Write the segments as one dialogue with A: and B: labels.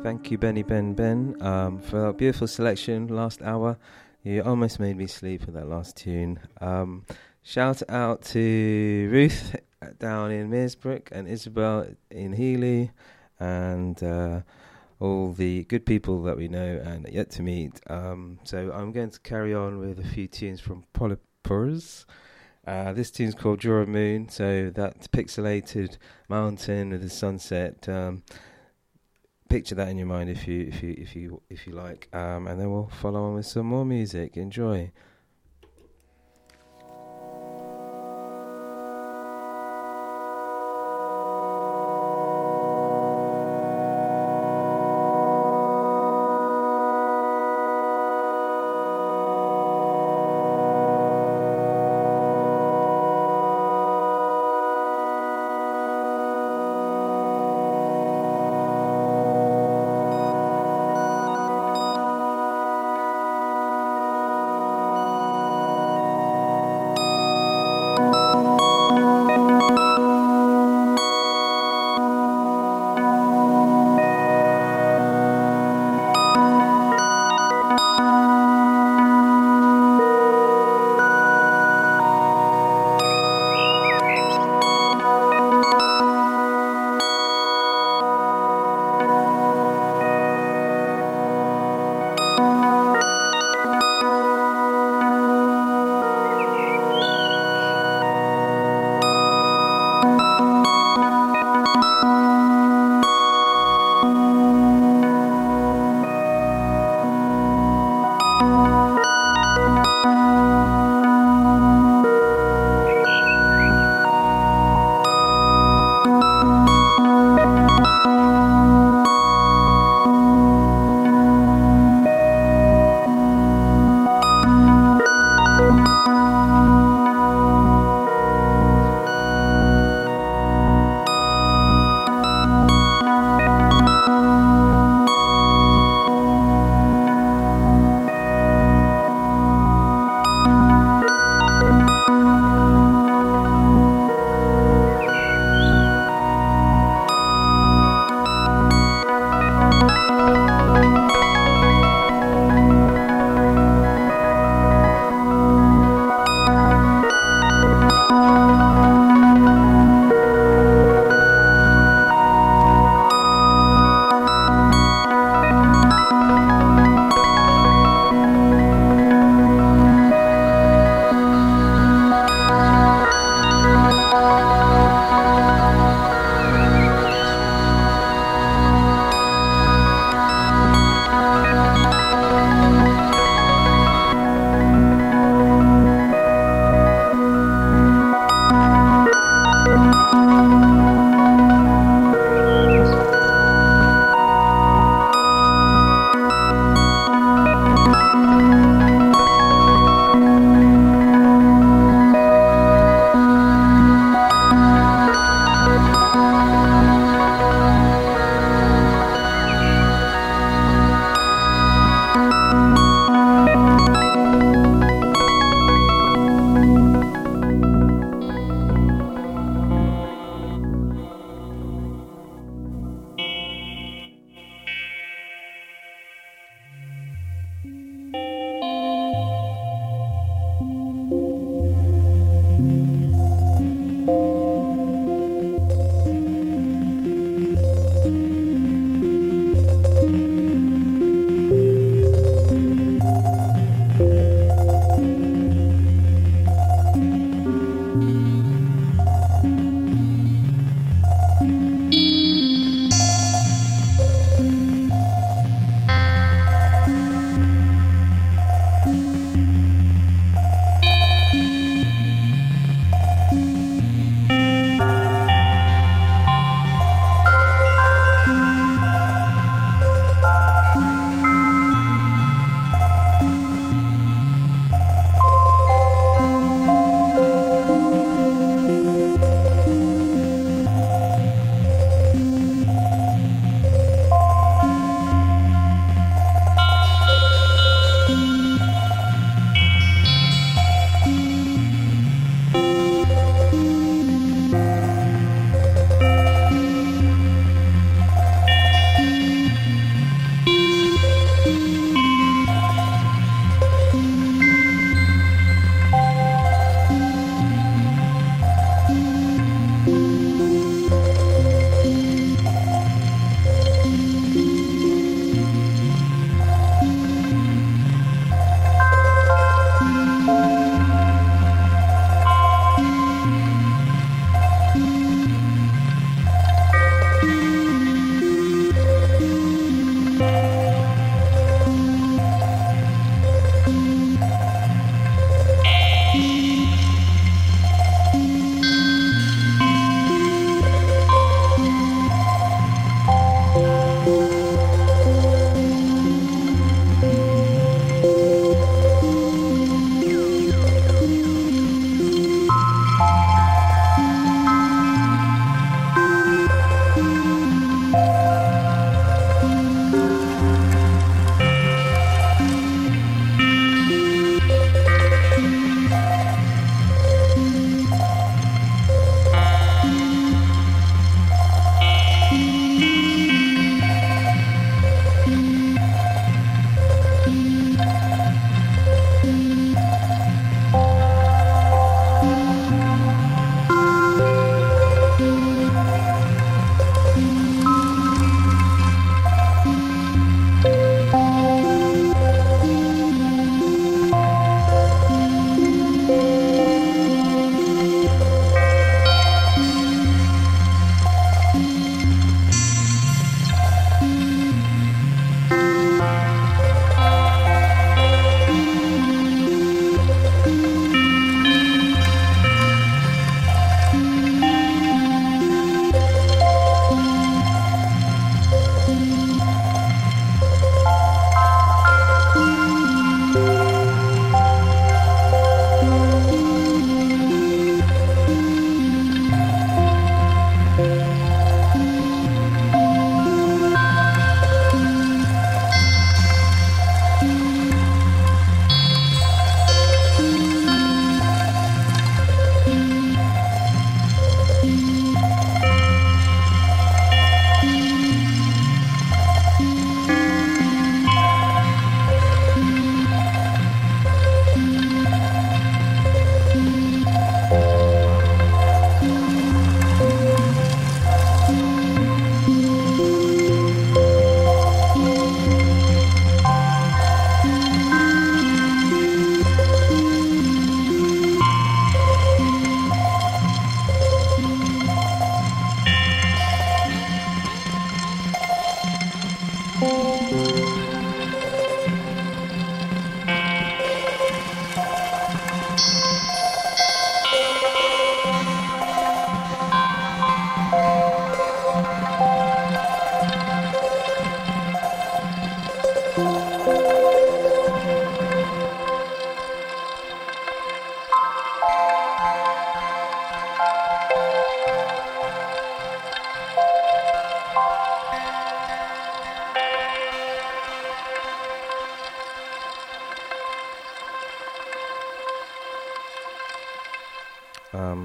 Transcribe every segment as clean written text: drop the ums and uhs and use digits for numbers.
A: Thank you, Benny Ben, for that beautiful selection last hour. You almost made me sleep with that last tune. Shout out to Ruth down in Meersbrook and Isabel in Healy and all the good people that we know and yet to meet. So I'm going to carry on with a few tunes from Polypores. This tune's called Draw a Moon, so that pixelated mountain with the sunset. Picture that in your mind if you like, and then we'll follow on with some more music. Enjoy.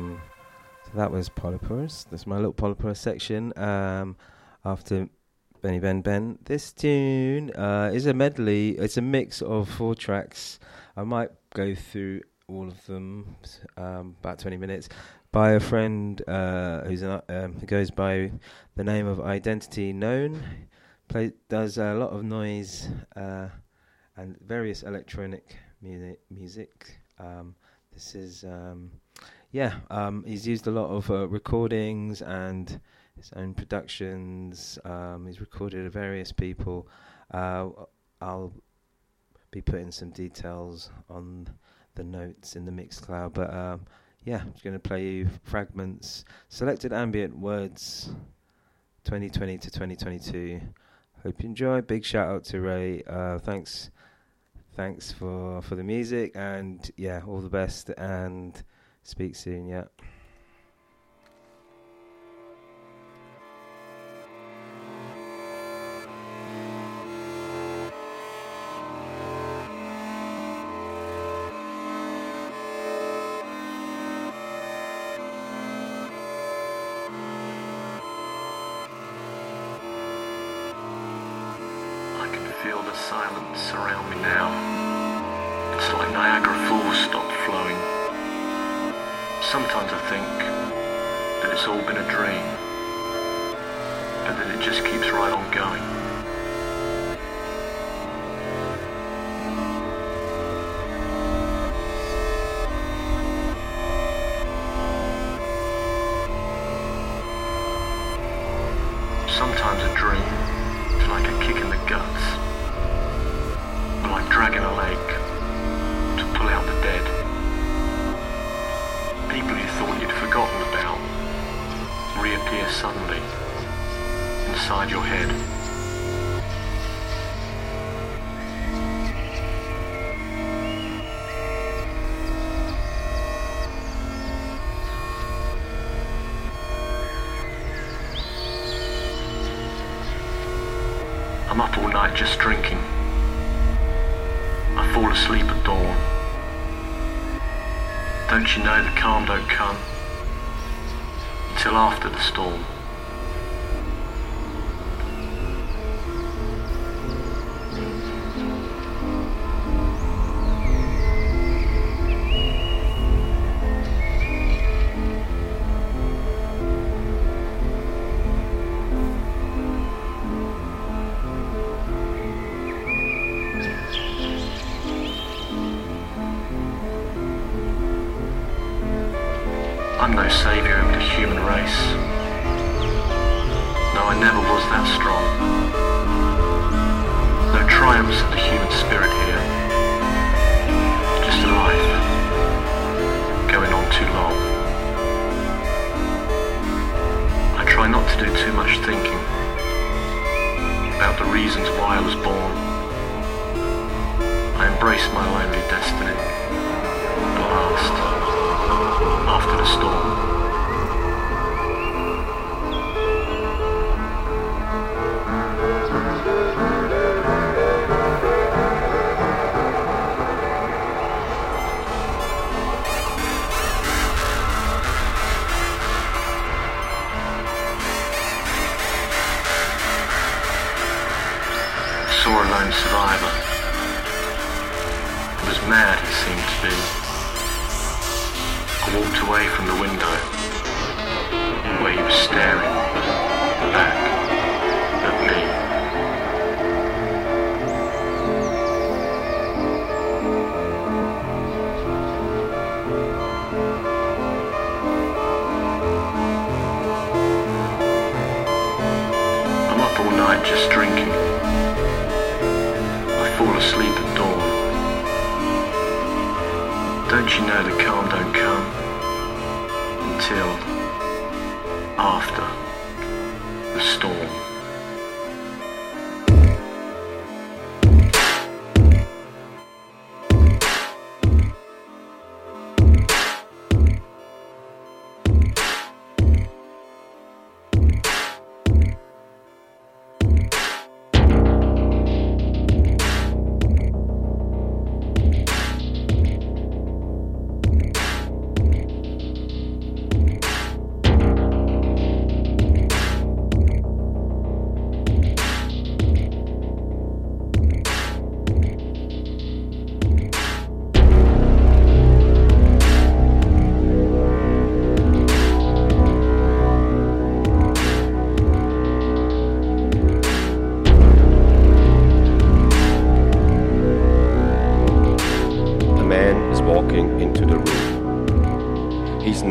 A: So that was Polyporus. That's my little Polyporus section. After Benny Ben Ben. This tune is a medley. It's a mix of 4 tracks. I might go through all of them, about 20 minutes, by a friend who goes by the name of Identity Known. Does a lot of noise and various electronic music. This is he's used a lot of recordings and his own productions. He's recorded various people. I'll be putting some details on the notes in the Mixcloud, but I'm just going to play you fragments, selected ambient words, 2020 to 2022. Hope you enjoy. Big shout out to Ray. Thanks for the music, and all the best, and speak soon.
B: Feel the silence surround me now. It's like Niagara Falls stopped flowing. Sometimes I think that it's all been a dream, but that it just keeps right on going. Sometimes a dream is like a kick in the guts, like dragging a leg to pull out the dead. People you thought you'd forgotten about reappear suddenly inside your head. I'm up all night just drinking. I fall asleep at dawn. Don't you know the calm don't come until after the storm? I'm no saviour of the human race. No, I never was that strong. No triumphs of the human spirit here. Just a life going on too long. I try not to do too much thinking about the reasons why I was born. I embrace my lonely destiny. At last. After the storm. I saw a lone survivor. He was mad, he seemed to be. I walked away from the window where he was staring back at me. I'm up all night just drinking. I fall asleep at dawn. Don't you know the calm don't come until after the storm?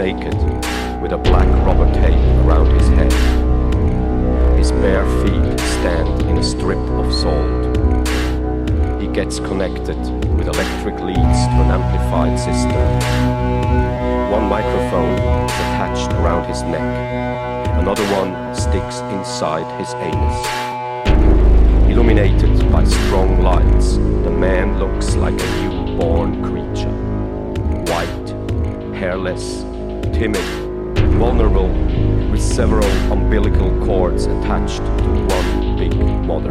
C: naked, with a black rubber tape around his head. His bare feet stand in a strip of salt. He gets connected with electric leads to an amplified system. One microphone is attached around his neck. Another one sticks inside his anus. Illuminated by strong lights, the man looks like a newborn creature. White, hairless, timid, vulnerable, with several umbilical cords attached to one big mother.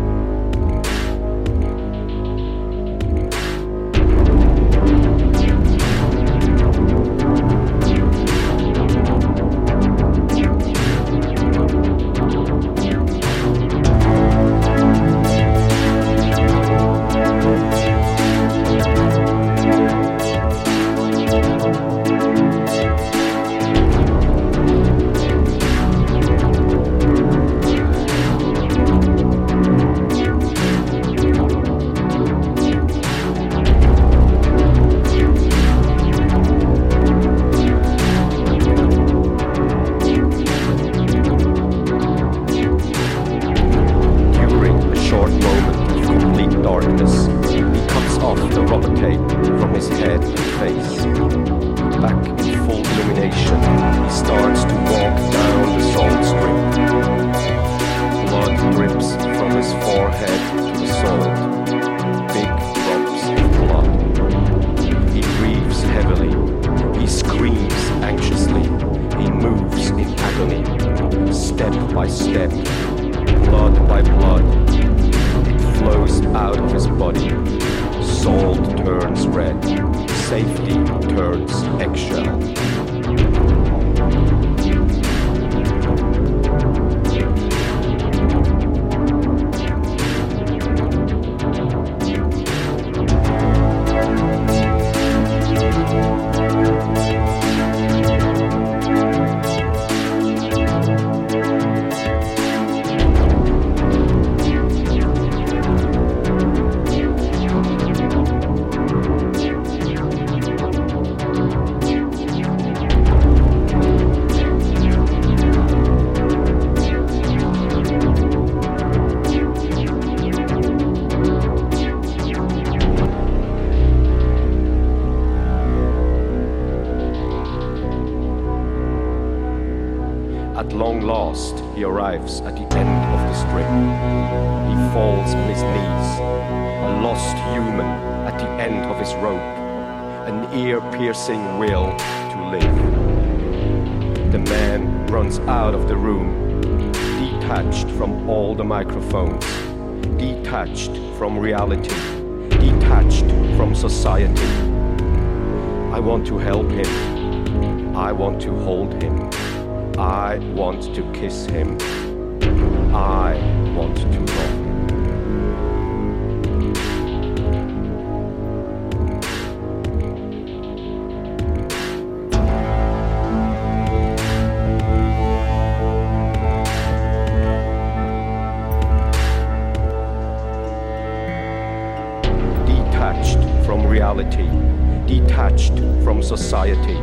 C: He arrives at the end of the strip. He falls on his knees, a lost human at the end of his rope, an ear-piercing will to live. The man runs out of the room, detached from all the microphones, detached from reality, detached from society. I want to help him. I want to hold him. I want to kiss him. I want to love him. Detached from reality, detached from society.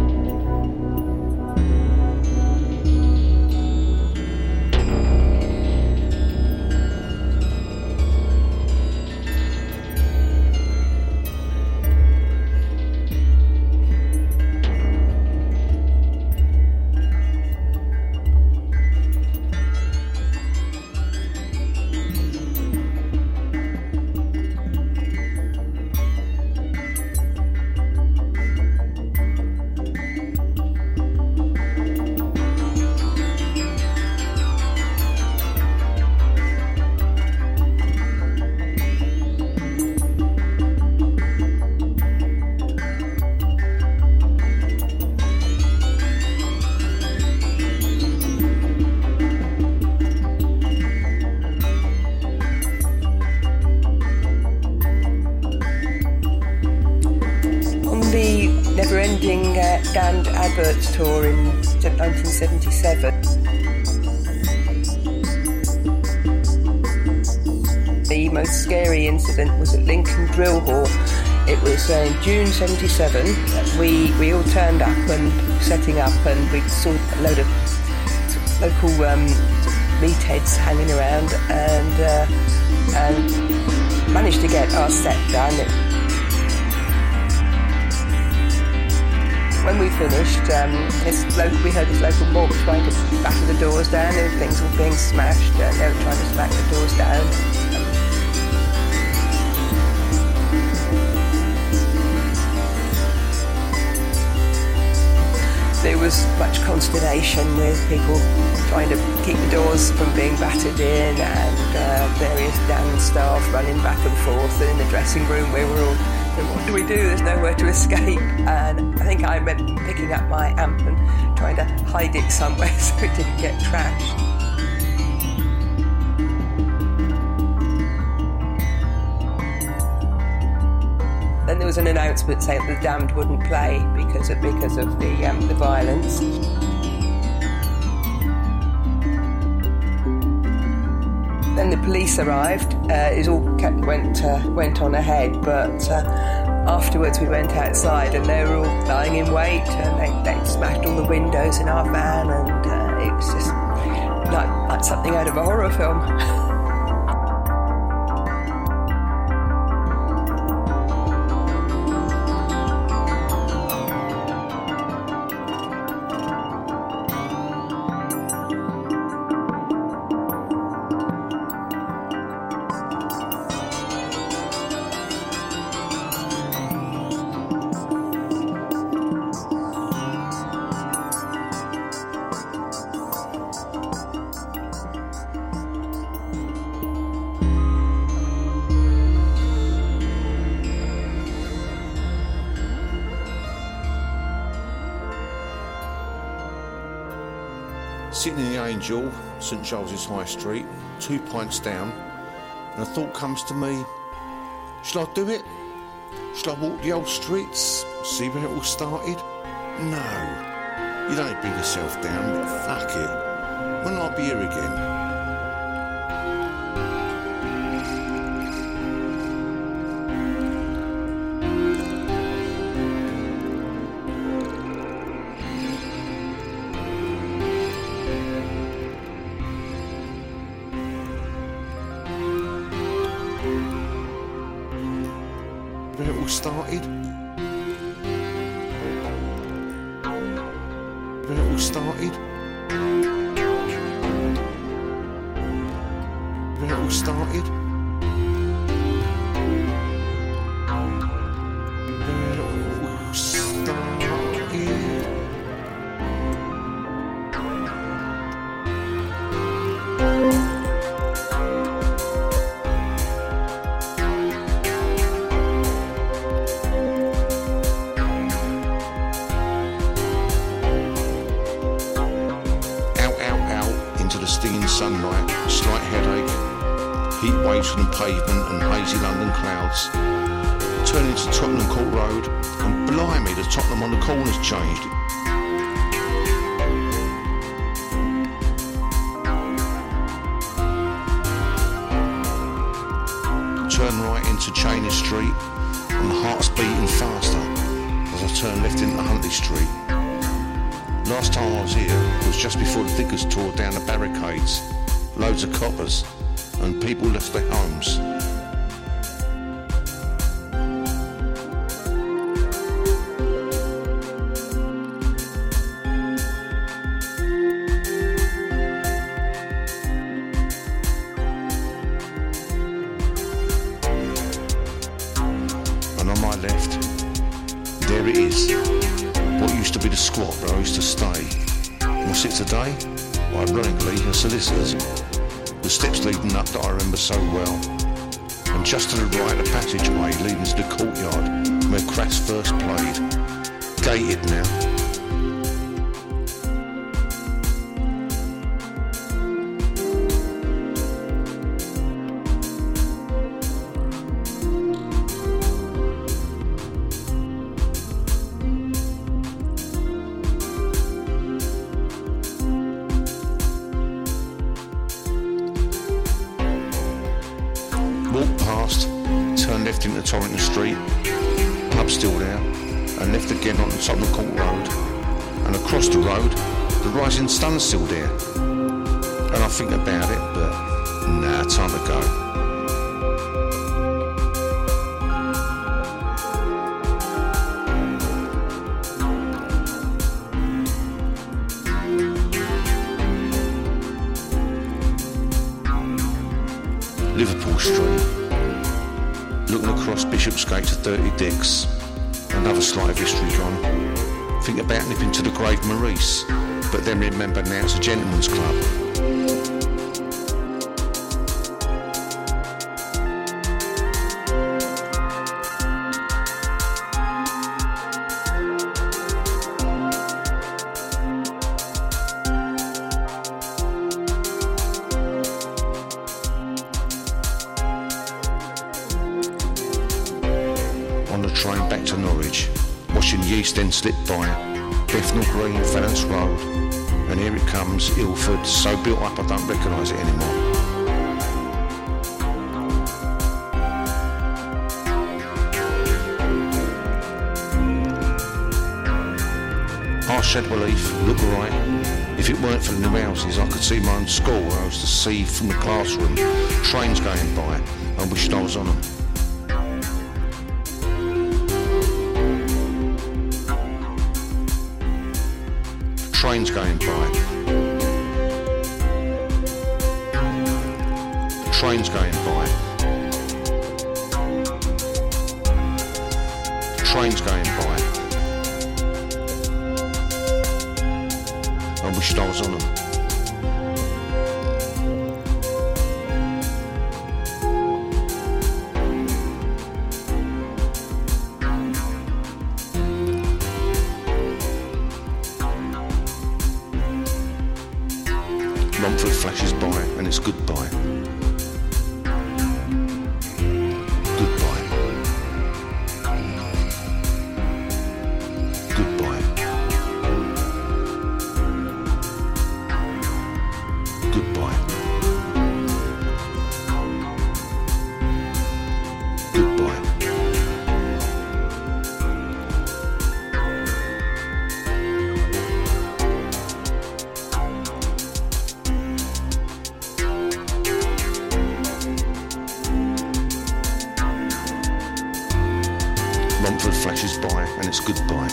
D: Dan Abbott's tour in 1977. The most scary incident was at Lincoln Drill Hall. It was in June 77. We all turned up and setting up, and we saw a load of local meatheads hanging around, and managed to get our set done. When we finished, we heard this local mob trying to batter the doors down, and things were being smashed, and they were trying to smack the doors down. There was much consternation with people trying to keep the doors from being battered in, and various damn staff running back and forth. And in the dressing room, we were all, what do we do? There's nowhere to escape. And I think I remember picking up my amp and trying to hide it somewhere so it didn't get trashed. Then there was an announcement saying that the Damned wouldn't play because of the violence. Then the police arrived. It all went on ahead, but afterwards we went outside and they were all lying in wait, and they'd smashed all the windows in our van, and it was just like something out of a horror film.
E: Sitting in the Angel, St Giles's High Street, 2 pints down, and a thought comes to me, shall I do it? Shall I walk the old streets, see where it all started? No, you don't bring yourself down, but fuck it, when I'll be here again. Where it all started. Where it all started. Where it all started. Where it all started. Stinging sunlight, slight headache, heat waves from the pavement and hazy London clouds. Turn into Tottenham Court Road, and blimey, the Tottenham on the corner's changed. Turn right into Cheney Street, and the heart's beating faster as I turn left into Huntley Street. Last time I was here was just before the diggers tore down the barricades, loads of coppers, and people left their homes. And on my left, there it is. What used to be the squat where I used to stay. What's it today? Well, ironically, a solicitor's. The steps leading up that I remember so well. And just to the right, a passageway leading to the courtyard where Crass first played. Gated now. Walked past, turned left into Torrington Street, pub still there, and left again on Tottenham Court Road. and across the road, the rising sun's still there. And I think about it, but nah, time to go. Liverpool Street, looking across Bishopsgate to Dirty Dicks, another slight of history gone. Think about nipping to the Grave Maurice, but then remember now it's a gentleman's club. On the train back to Norwich, watching Yeast End slip by, Bethnal Green, Valence Road, and here it comes, Ilford, so built up I don't recognise it anymore. Shadwell Heath, look right. If it weren't for the new houses, I could see my own school where I used to see from the classroom trains going by and wished I was on them. Trains going by. Trains going by. Trains going by. I wished I was on them. Romford flashes by and it's goodbye. Goodbye. Goodbye. Goodbye. Goodbye. Romford flashes by and it's goodbye.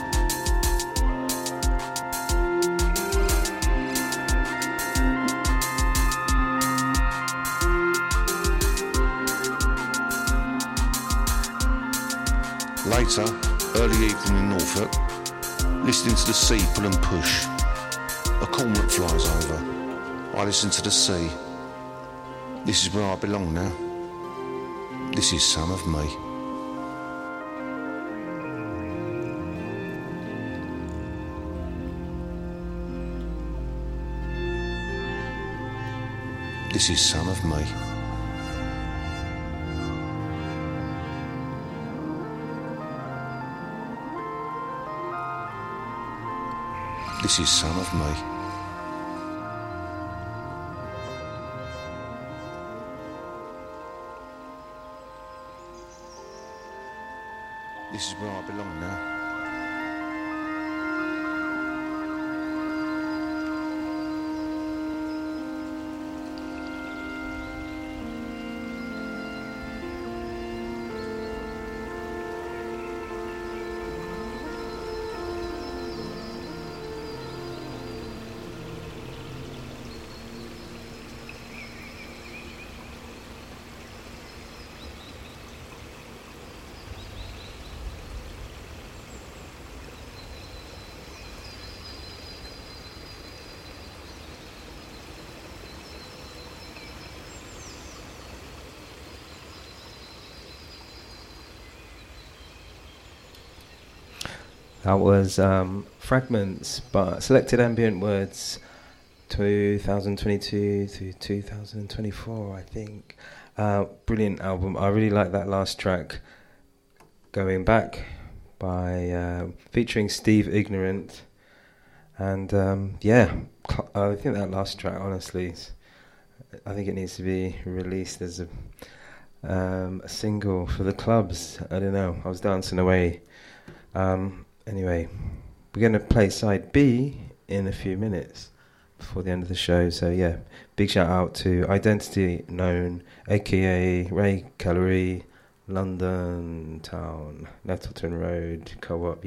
E: Later, early evening in Norfolk, listening to the sea pull and push. A cormorant flies over. I listen to the sea. This is where I belong now. This is some of me. This is some of me. This is some of me. This is where I belong now.
A: That was Fragments, but Selected Ambient Words, 2022 to 2024, I think. Brilliant album. I really like that last track, Going Back, by featuring Steve Ignorant. And I think that last track, honestly, I think it needs to be released as a single for the clubs. I don't know. I was dancing away. Anyway, we're going to play side B in a few minutes before the end of the show. So yeah, big shout out to Identity Known, aka Ray Calorie, London Town, Nettleton Road, Co-op,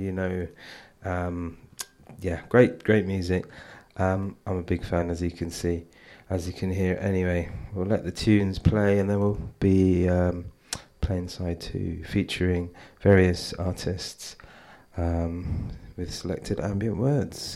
A: yeah, great music. I'm a big fan, as you can see, as you can hear. Anyway, we'll let the tunes play and then we'll be playing side 2, featuring various artists with selected ambient words.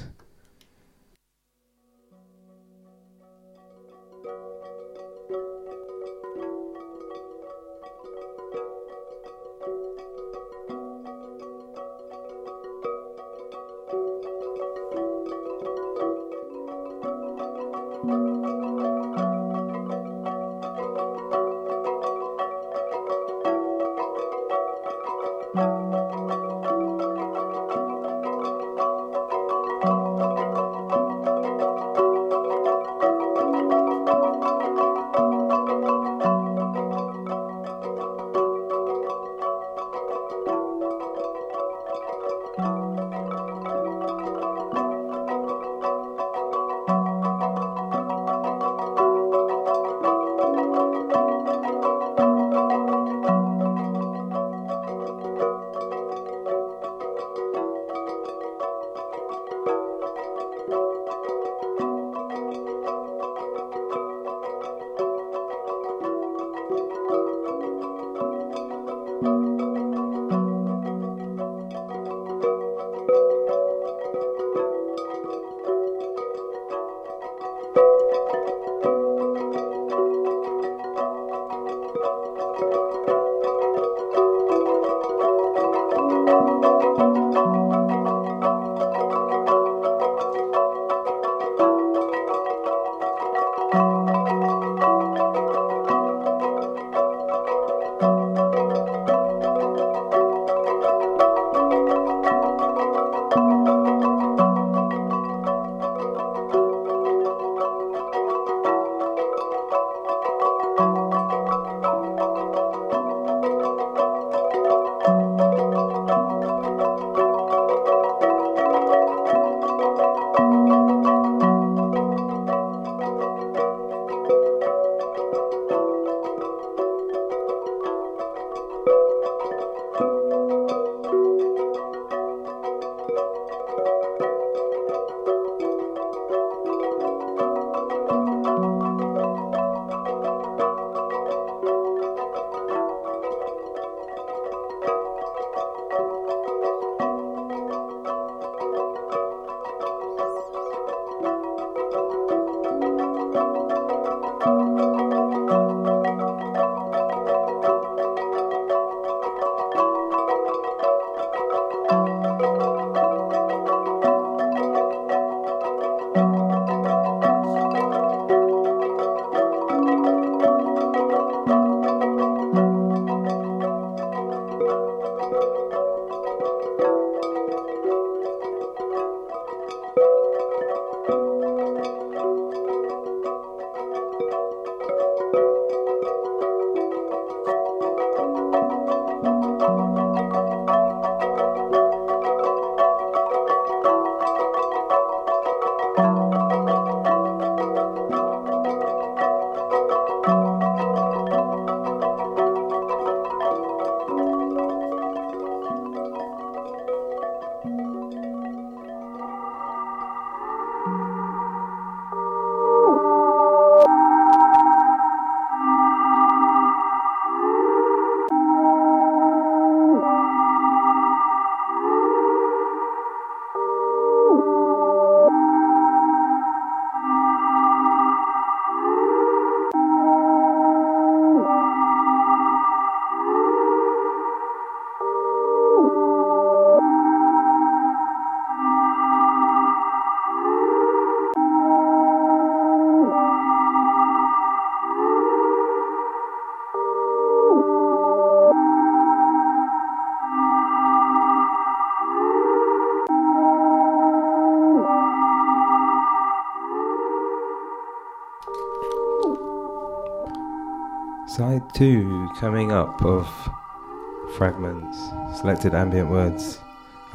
A: Side 2 coming up of Fragments, selected ambient words.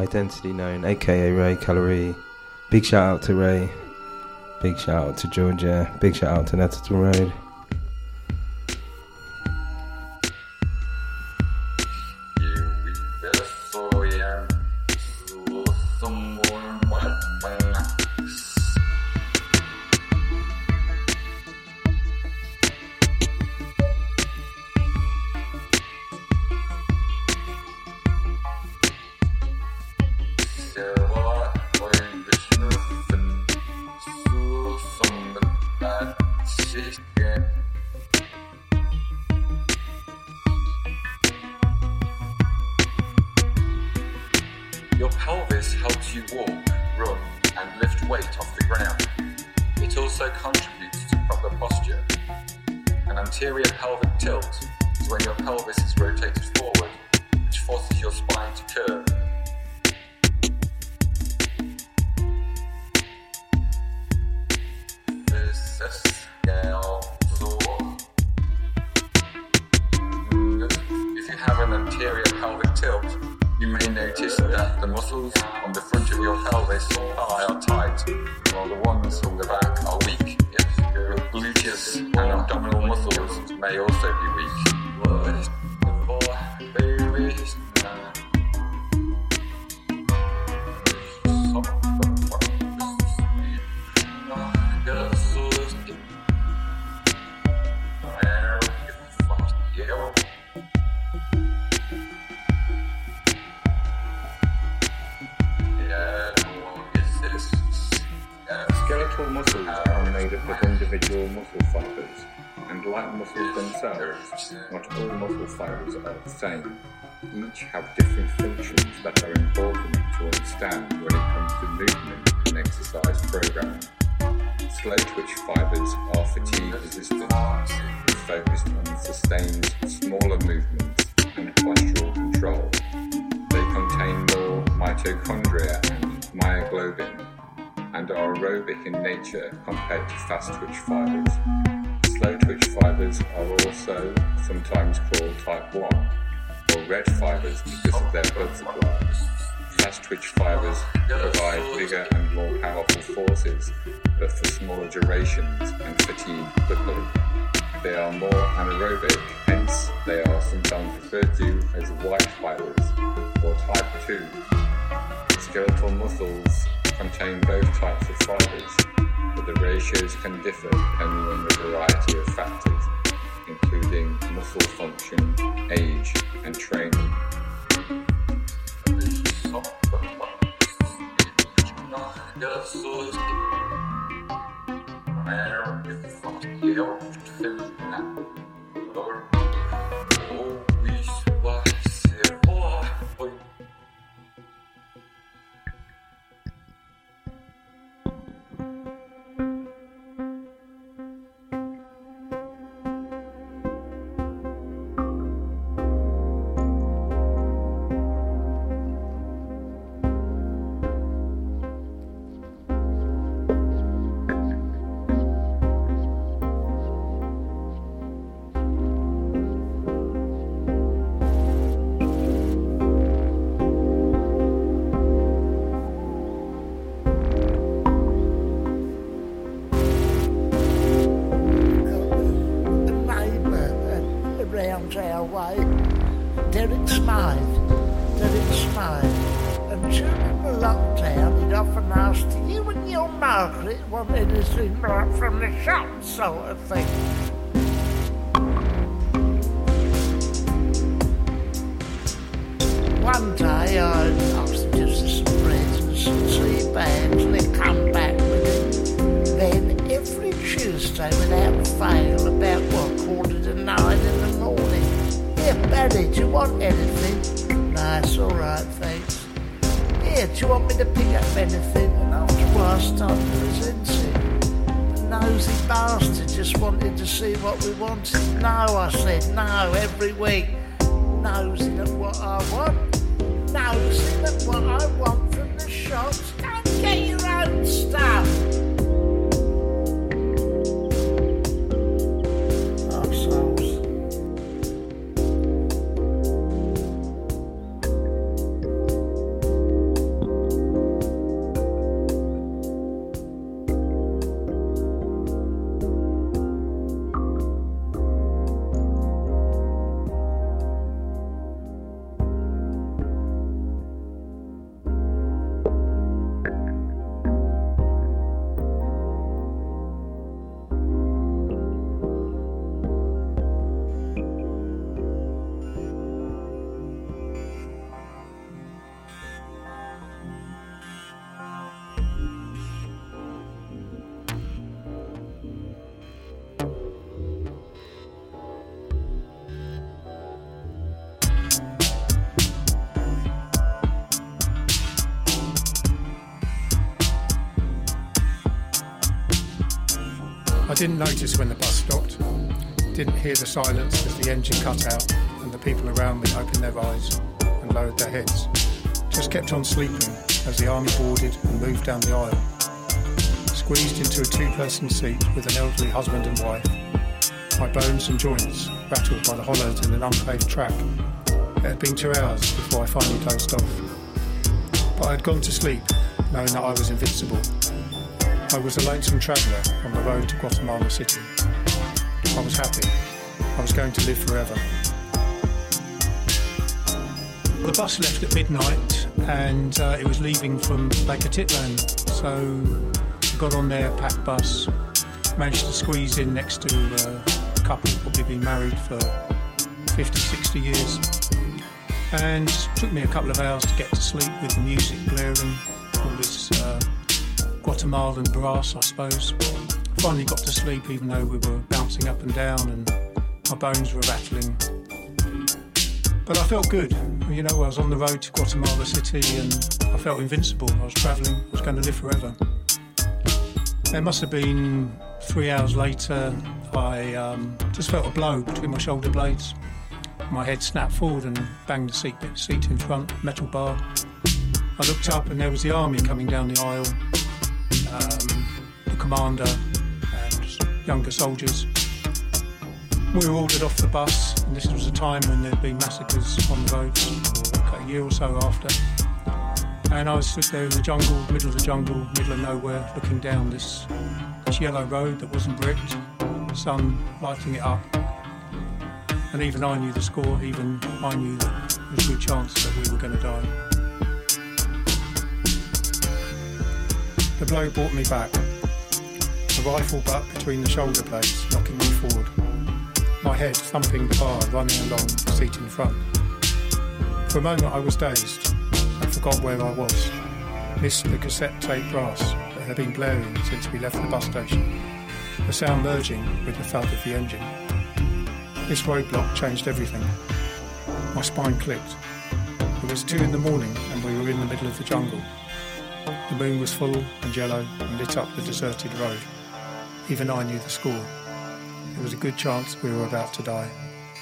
A: Identity Known, aka Ray Calorie. Big shout out to Ray. Big shout out to Georgia. Big shout out to Netherton Road.
F: Your pelvis helps you walk, run, and lift weight off the ground. It also contributes to proper posture. An anterior pelvic tilt is when your pelvis is rotated forward, which forces your spine to curve. If you have an anterior pelvic tilt, you may notice that the muscles on the front of your pelvis are tight, while the ones on the back are weak. Your gluteus and abdominal muscles may also be weak.
G: Skeletal muscles are made up of individual muscle fibers, and like muscles themselves, not all muscle fibers are the same. Each have different functions that are important to understand when it comes to movement and exercise programming. Slow twitch fibers are fatigue resistant, focused on sustained smaller movements and postural control. They contain more mitochondria and myoglobin, and are aerobic in nature compared to fast twitch fibers. Slow twitch fibers are also sometimes called type 1 or red fibers because of their blood supply. Fast twitch fibers provide bigger and more powerful forces, but for smaller durations and fatigue quickly. They are more anaerobic, hence they are sometimes referred to as white fibers or type 2. Skeletal muscles contain both types of fibers, but the ratios can differ depending on the variety of factors, including muscle function, age, and training.
H: Derek Smythe. And during the lockdown, he'd often asked, do you and your Margaret want anything right from the shop, sort of thing? One day I asked him just for some bread and some tea bags, and they come back with it. Then every Tuesday without fail, about 9:15 in the morning. Here, Barry, do you want anything? Nah, it's all right, thanks. Here, do you want me to pick up anything? And after a while I started resenting. The nosy bastard just wanted to see what we wanted. No, I said, no, every week. Nosing at what I want. Nosing at what I want from the shops. Go and get your own stuff.
I: I didn't notice when the bus stopped, didn't hear the silence as the engine cut out and the people around me opened their eyes and lowered their heads. Just kept on sleeping as the army boarded and moved down the aisle. Squeezed into a two-person seat with an elderly husband and wife. My bones and joints rattled by the hollows in an unpaved track. It had been 2 hours before I finally dozed off. But I had gone to sleep, knowing that I was invincible. I was a lonesome traveller on the road to Guatemala City. I was happy. I was going to live forever. The bus left at midnight and it was leaving from Lake Atitlan. So I got on their packed bus, managed to squeeze in next to a couple probably been married for 50, 60 years. And it took me a couple of hours to get to sleep with the music blaring, all this Guatemalan brass, I suppose. Finally got to sleep even though we were bouncing up and down and my bones were rattling. But I felt good. You know, I was on the road to Guatemala City and I felt invincible. I was travelling, I was going to live forever. It must have been 3 hours later, I just felt a blow between my shoulder blades. My head snapped forward and banged the seat in front, metal bar. I looked up and there was the army coming down the aisle, the commander and younger soldiers. We were ordered off the bus, and this was a time when there'd been massacres on the roads, a year or so after. And I was stood there in the jungle, middle of nowhere, looking down this yellow road that wasn't bricked, the sun lighting it up. And even I knew the score, even I knew that there was a good chance that we were going to die. The blow brought me back, the rifle butt between the shoulder blades, knocking me forward. My head thumping the bar, running along the seat in front. For a moment I was dazed. I forgot where I was. Missed the cassette tape brass that had been blaring since we left the bus station, the sound merging with the thud of the engine. This roadblock changed everything. My spine clicked. It was 2 a.m. and we were in the middle of the jungle. The moon was full and yellow and lit up the deserted road. Even I knew the score. There was a good chance we were about to die.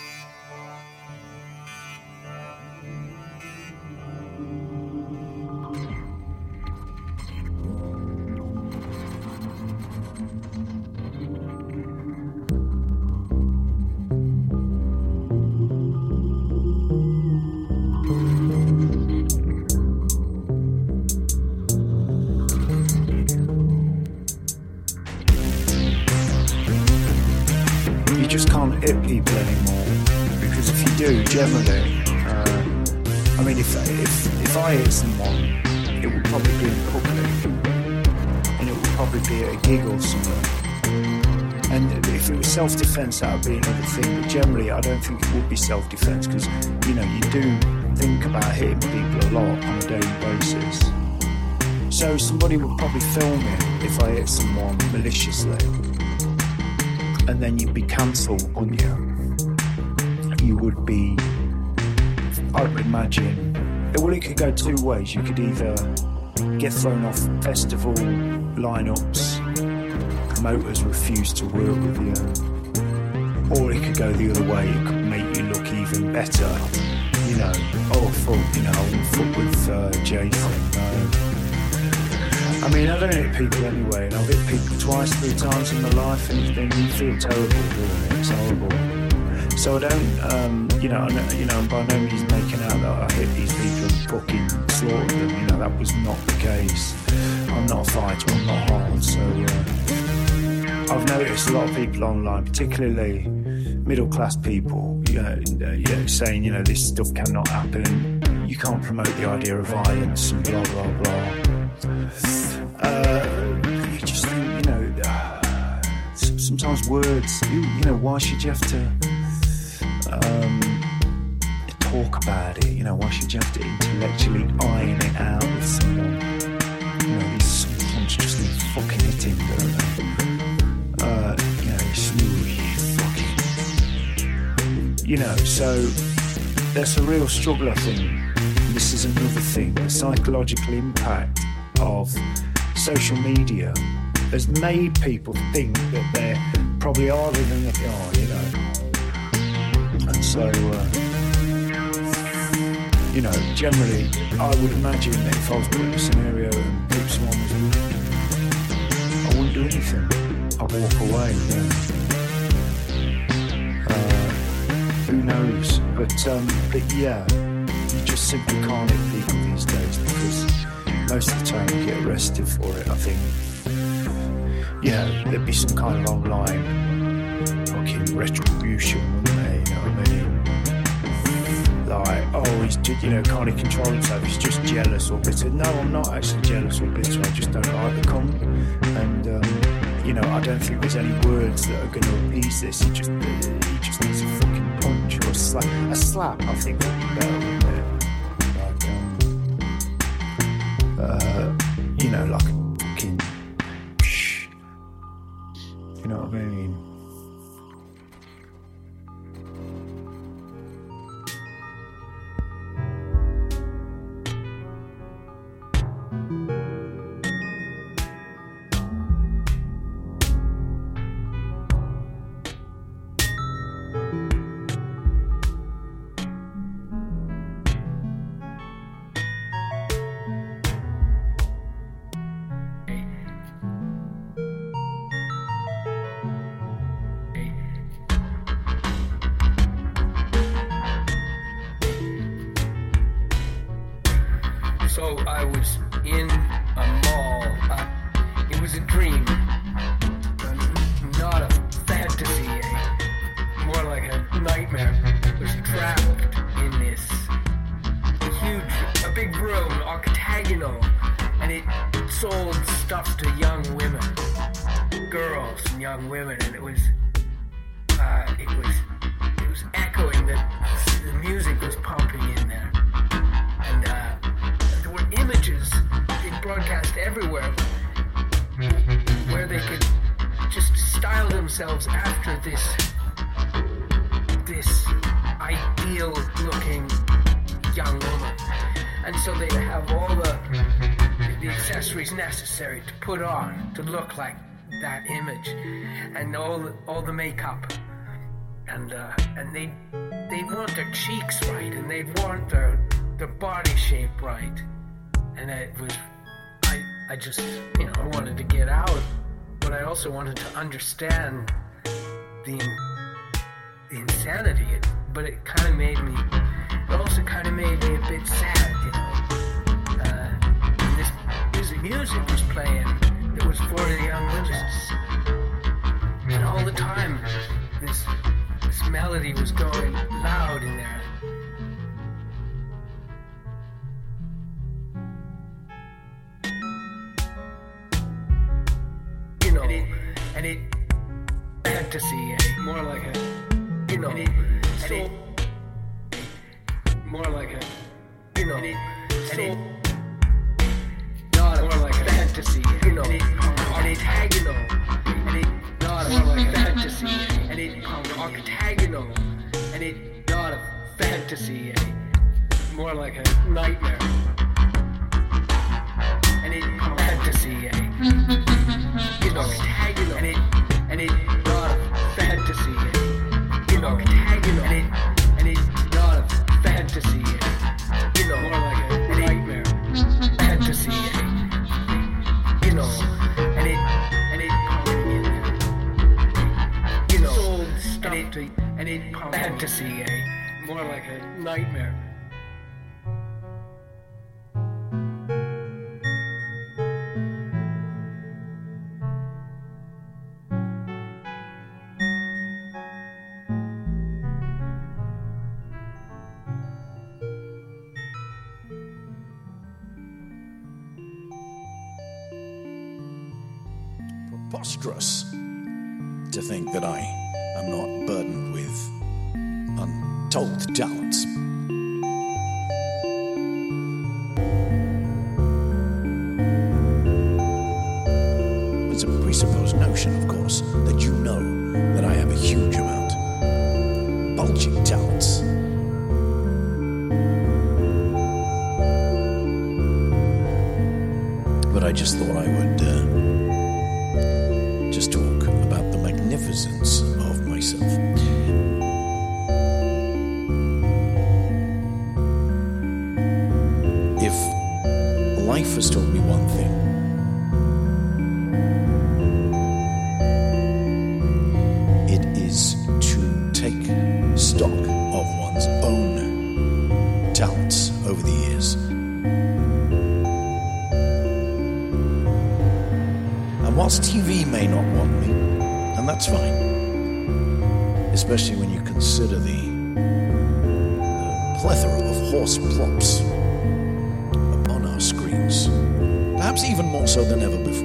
J: Generally, I mean, if I hit someone, it would probably be in public, and it would probably be at a gig or something. And if it was self-defence, that would be another thing. But generally, I don't think it would be self-defence because, you know, you do think about hitting people a lot on a daily basis. So somebody would probably film it if I hit someone maliciously, and then you'd be cancelled, wouldn't you? You would be, I would imagine, well, it could go 2 ways. You could either get thrown off festival lineups, promoters refuse to work with you, or it could go the other way. It could make you look even better. You know, oh fuck, you know, I won't fuck with Jason. I mean, I don't hit people anyway, and I've hit people 2, 3 times in my life, and you feel terrible doing it. It's horrible. So I don't, I'm by no means making out that I hit these people and fucking slaughtered them. You know, that was not the case. I'm not a fighter, I'm not hard. So I've noticed a lot of people online, particularly middle-class people, saying, you know, this stuff cannot happen. You can't promote the idea of violence and blah, blah, blah. You just think, you know, sometimes words, you know, why should you have to talk about it? You know, why should you have to intellectually iron it out with someone? You know, these sometimes just need fucking hitting, don't they? You know, it's really fucking, you know, so there's a real struggle, I think. And this is another thing, the psychological impact of social media has made people think that they're probably harder than they are, you know. And so, you know, generally, I would imagine that if I was put in a scenario and if someone was, I wouldn't do anything. I'd walk away, who knows? But yeah, you just simply can't hit people these days because most of the time you get arrested for it. I think, you know, there'd be some kind of online fucking retribution, wouldn't there? You know what I mean? Like, oh, he's just, you know, can't he control himself? He's just jealous or bitter. No, I'm not actually jealous or bitter. I just don't like the comment. And, you know, I don't think there's any words that are going to appease this. He just needs a fucking punch or a slap. A slap, I think, would be better, wouldn't it? Like, you know, like a fucking psh. You know what I mean?
K: So I was in a mall. It was a dream, not a fantasy, more like a nightmare. I was trapped in this a big room, octagonal, and it sold stuff to young women, girls and young women, and it was echoing that the music was pumping in there, and there were images being broadcast everywhere where they could just style themselves after this ideal-looking young woman, and so they have all the accessories necessary to put on to look like that image, and all the makeup, and they want their cheeks right, and they want their body shape right, and I just, you know, I wanted to get out, but I also wanted to understand the insanity. But it kind of made me. It also kind of made me a bit sad, you know. And this music was playing. It was for the young women, and all the time, this melody was going loud in there. You know, and it fantasy, more like a, you know, more like a, you know, not more like a fantasy, you know, octagonal, and it not more like a fantasy, and it octagonal, and it not a fantasy, more like a nightmare, and it fantasy, you know, octagonal, and it not a fantasy, you know, octagonal, and it not a fantasy, you know, more like a nightmare, fantasy, you know, and it you know, and it fantasy, more like a nightmare.
L: Preposterous to think that I am not burdened with untold talents. It's a presupposed notion, of course, that you know that I have a huge amount, bulging talents. But I just thought I would just talk about the magnificence of myself. If life has taught me one thing, it is to take stock of one's own talents over the years. And whilst TV may not want me, and that's fine, especially when you consider the plethora of horse plops upon our screens, perhaps even more so than ever before.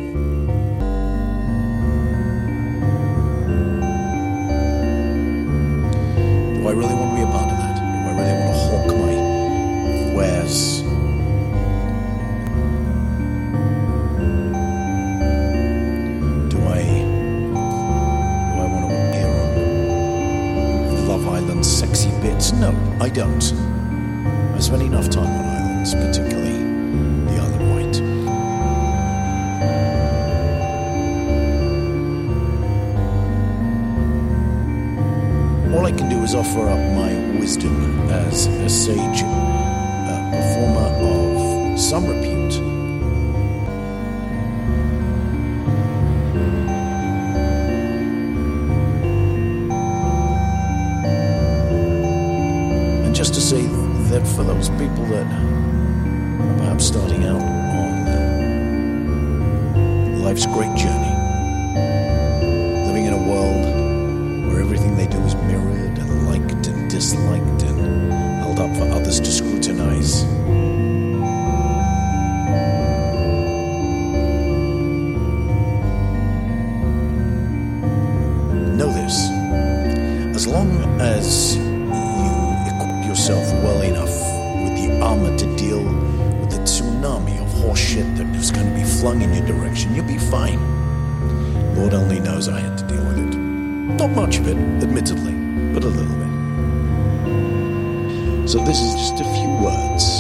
L: Do I really want to be a part of that? Do I really want to hawk my wares? Do I want to appear on Love Island's sexy bits? No, I don't. I spent enough time on islands, particularly the Isle of Wight. All I can do is offer up my wisdom as a sage performer of some repute. And just to say that for those people that are perhaps starting out on life's great journey, living in a world where everything they do is mirrored and liked and disliked and held up for others to scrutinize. Know this: as long as you equip yourself well enough with the armor to deal with the tsunami of horse shit that is going to be flung in your direction, you'll be fine. Lord only knows I had to deal with it. Not much of it, admittedly, but a little bit. So this is just a few words.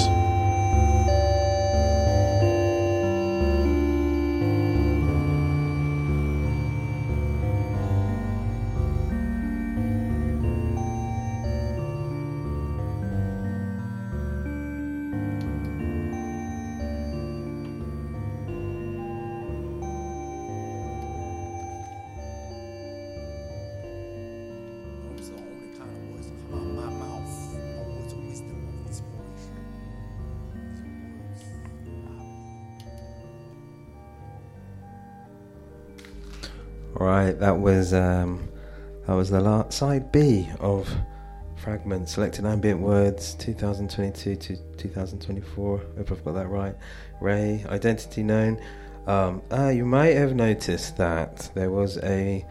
A: Right, that was the side B of Fragments, Selected Ambient Words, 2022 to 2024. Hope I've got that right. Ray, Identity Known. You might have noticed that there was a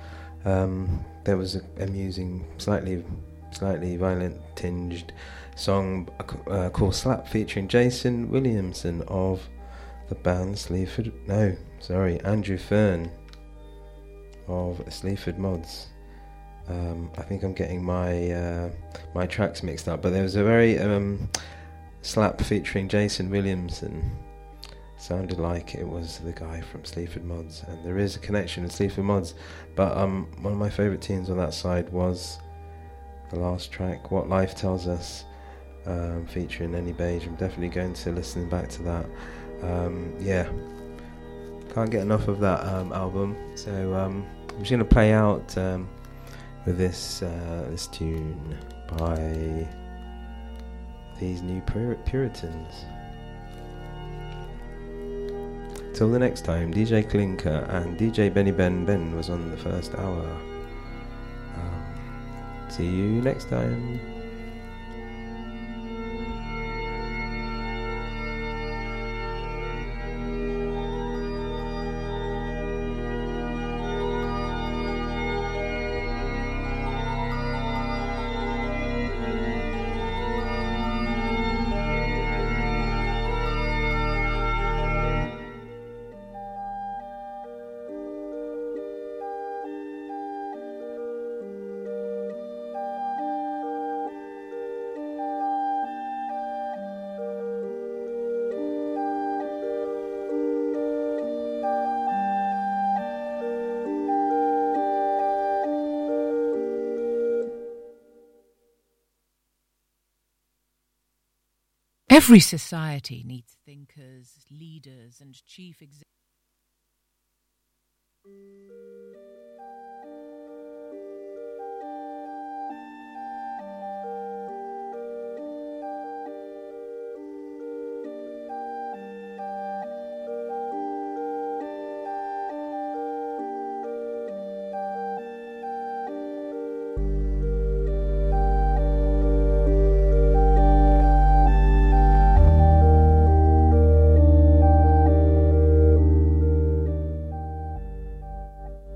A: amusing, slightly violent tinged song called Slap featuring Jason Williamson of the band Andrew Fern of Sleaford Mods. I think I'm getting my tracks mixed up, but there was a very Slap featuring Jason Williamson. Sounded like it was the guy from Sleaford Mods, and there is a connection with Sleaford Mods. But one of my favourite tunes on that side was the last track, What Life Tells Us, featuring Lenny Beige. I'm definitely going to listen back to that. Can't get enough of that album. So I'm just going to play out with this tune by these New Puritans. Till the next time, DJ Clinker and DJ Benny Ben was on the first hour. See you next time.
M: Every society needs thinkers, leaders, and chief executives.